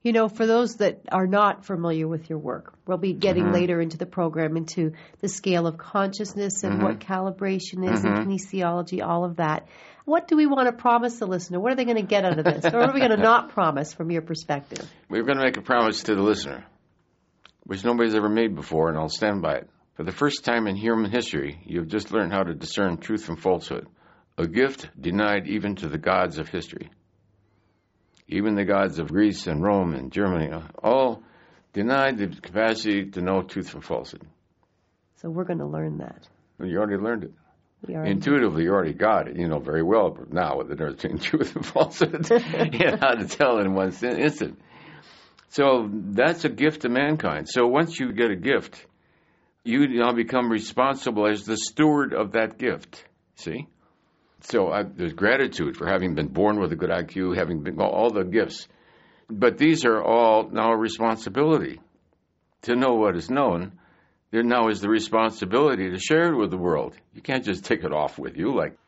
You know, for those that are not familiar with your work, we'll be getting later into the program into the scale of consciousness and what calibration is and kinesiology, all of that. What do we want to promise the listener? What are they going to get out of this? Or what are we going to not promise from your perspective? We're going to make a promise to the listener, which nobody's ever made before, and I'll stand by it. For the first time in human history, you've just learned how to discern truth from falsehood, a gift denied even to the gods of history. Even the gods of Greece and Rome and Germany all denied the capacity to know truth from falsehood. So we're going to learn that. Well, you already learned it. Intuitively, you already got it. You know very well now what the difference between truth and falsehood and how to tell in one instant. So that's a gift to mankind. So once you get a gift, you now become responsible as the steward of that gift. See? So there's gratitude for having been born with a good IQ, having been all the gifts. But these are all now a responsibility to know what is known. There now is the responsibility to share it with the world. You can't just take it off with you like,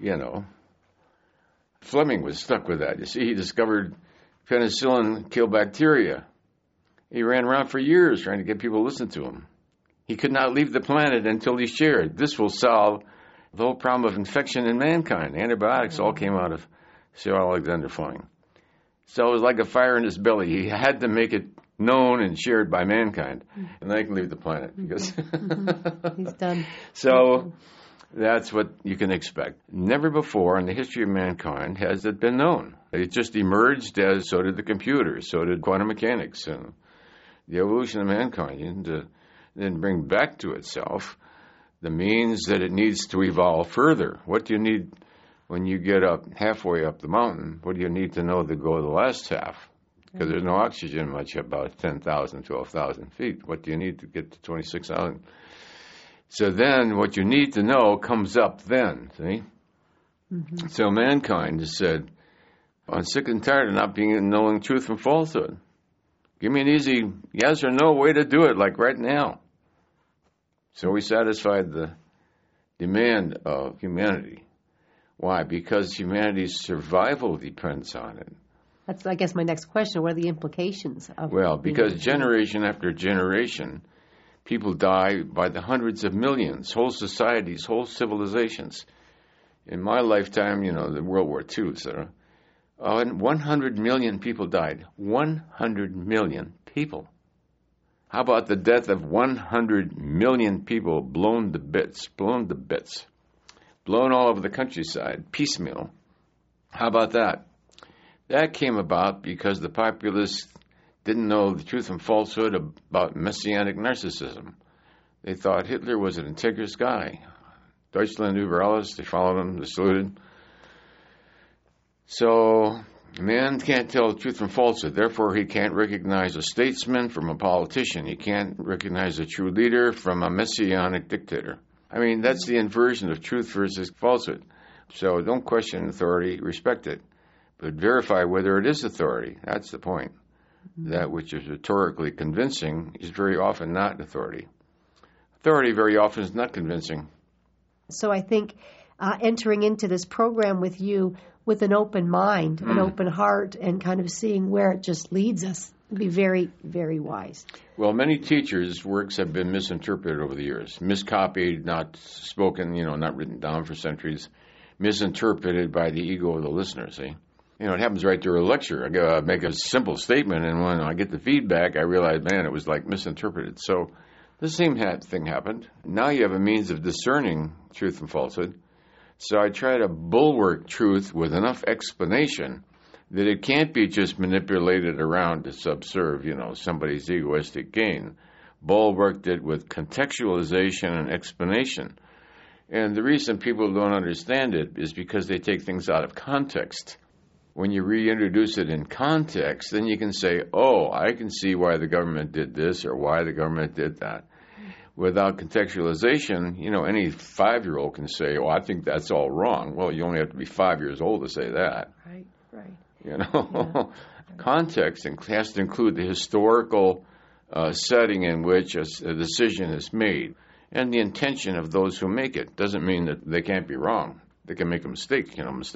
Fleming was stuck with that. You see, he discovered penicillin killed bacteria. He ran around for years trying to get people to listen to him. He could not leave the planet until he shared. This will solve the whole problem of infection in mankind. Antibiotics all came out of Sir Alexander Fleming. So it was like a fire in his belly. He had to make it known and shared by mankind. And then he can leave the planet. Because he's done. So that's what you can expect. Never before in the history of mankind has it been known. It just emerged as so did the computers, so did quantum mechanics, and the evolution of mankind. And then bring back to itself the means that it needs to evolve further. What do you need when you get up halfway up the mountain? What do you need to know to go the last half? Because there's no oxygen much about 10,000, 12,000 feet. What do you need to get to 26,000? So then what you need to know comes up then, see? So mankind has said, I'm sick and tired of not knowing truth from falsehood. Give me an easy yes or no way to do it, like right now. So we satisfied the demand of humanity. Why? Because humanity's survival depends on it. That's, I guess, my next question. What are the implications of because generation after generation, people die by the hundreds of millions, whole societies, whole civilizations. In my lifetime, the World War II, etc., 100 million people died. 100 million people. How about the death of 100 million people blown to bits, blown all over the countryside, piecemeal? How about that? That came about because the populace didn't know the truth and falsehood about messianic narcissism. They thought Hitler was an integrous guy. Deutschland über alles, they followed him, they saluted. So man can't tell the truth from falsehood. Therefore, he can't recognize a statesman from a politician. He can't recognize a true leader from a messianic dictator. I mean, that's the inversion of truth versus falsehood. So don't question authority, respect it. But verify whether it is authority. That's the point. That which is rhetorically convincing is very often not authority. Authority very often is not convincing. So I think entering into this program with you with an open mind, an open heart, and kind of seeing where it just leads us would be very, very wise. Well, many teachers' works have been misinterpreted over the years, miscopied, not spoken, not written down for centuries, misinterpreted by the ego of the listener, see? It happens right during a lecture. I make a simple statement, and when I get the feedback, I realize, man, it was like misinterpreted. So the same thing happened. Now you have a means of discerning truth and falsehood. So I try to bulwark truth with enough explanation that it can't be just manipulated around to subserve, somebody's egoistic gain. Bulwarked it with contextualization and explanation. And the reason people don't understand it is because they take things out of context. When you reintroduce it in context, then you can say, oh, I can see why the government did this or why the government did that. Without contextualization, any 5-year-old can say, oh, I think that's all wrong. Well, you only have to be 5 years old to say that. Right. Yeah. Context has to include the historical setting in which a decision is made and the intention of those who make it. Doesn't mean that they can't be wrong. They can make a mistake. Mistakes